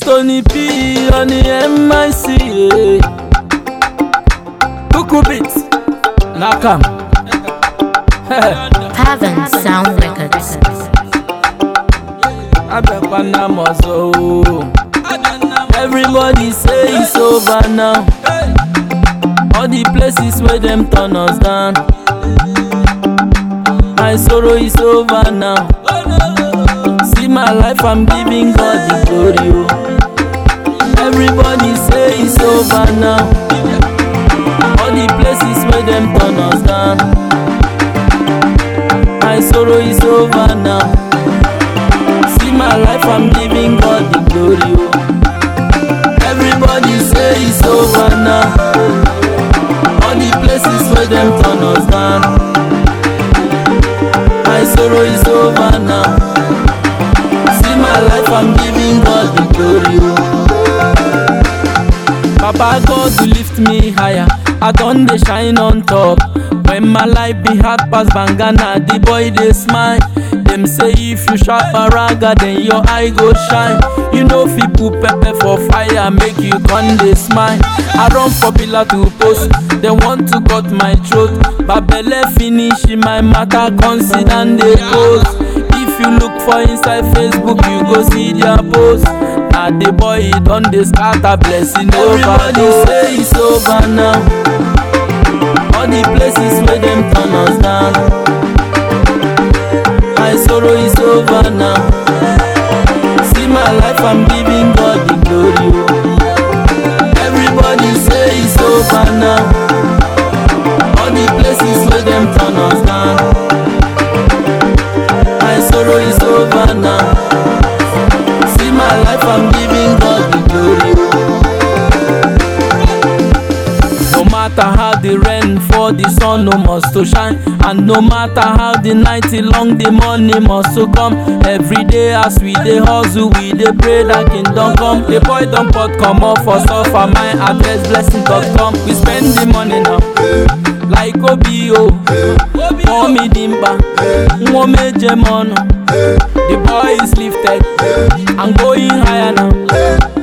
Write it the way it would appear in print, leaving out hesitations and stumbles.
Tony P on the MIC. Cuckoo beats, Nakam. Pavan Sound Records. Everybody say it's over now. All the places where them turn us down. My sorrow is over now. See my life, I'm giving God the glory. Everybody say it's over now. All the places where them turn us down. My sorrow is over now. See my life, I'm giving God the glory. Everybody say it's over now. All the places where them turn us down. My sorrow is over now. See my life, I'm giving God the glory. Papa God to lift me higher. I done the shine on top. When my life be hard pass Bangana, the boy they smile. Them say if you sharp a raga, then your eye go shine. You know if you put pepper for fire, make you come they smile. I run for pillar to post, they want to cut my throat. But belle finish in my matter, consider they pose. If you look for inside Facebook, you go see their post. Now the boy done the scatter blessing over. Everybody say it's over now. All the places where them turn us down. My sorrow is over now. See my life, I'm giving God the glory. Everybody say it's over now. All the places where them turn us down. My sorrow is over now. See my life, I'm giving God the glory. No matter how the rain fall, the sun no must to shine. And no matter how the night long, the money must to come. Every day as we dey hustle, we dey pray that kingdom come. The boy don't pot come off for suffer. My address blessing.com. We spend the money now like Obio, Mommy Dimba, Mwome Jemono. The boy is lifted and going higher now.